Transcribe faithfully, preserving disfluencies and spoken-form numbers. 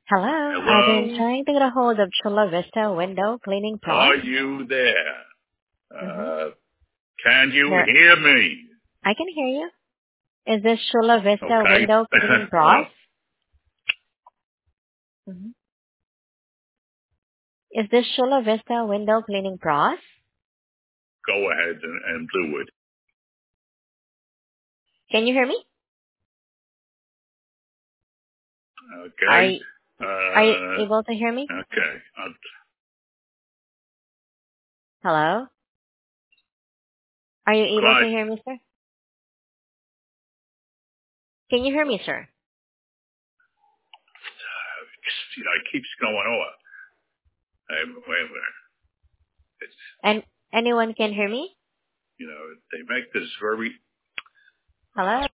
Hello, I've been Hello? trying to get a hold of Chula Vista Window Cleaning Are Pros. you there? Mm-hmm. Uh, can you There, hear me? I can hear you. Is this Chula Vista Okay. Window Cleaning Pros? Well, Mm-hmm. Is this Chula Vista Window Cleaning Pros? go ahead and, and do it. Can you hear me? Are Okay? you, are you Uh, able to hear me? okay. Uh, Hello? Are you able to Clyde, hear me, sir? Can you hear me, sir? you know, it keeps going off. Hey, wait a minute. It's, And anyone can hear me? you know, they make this very Hello?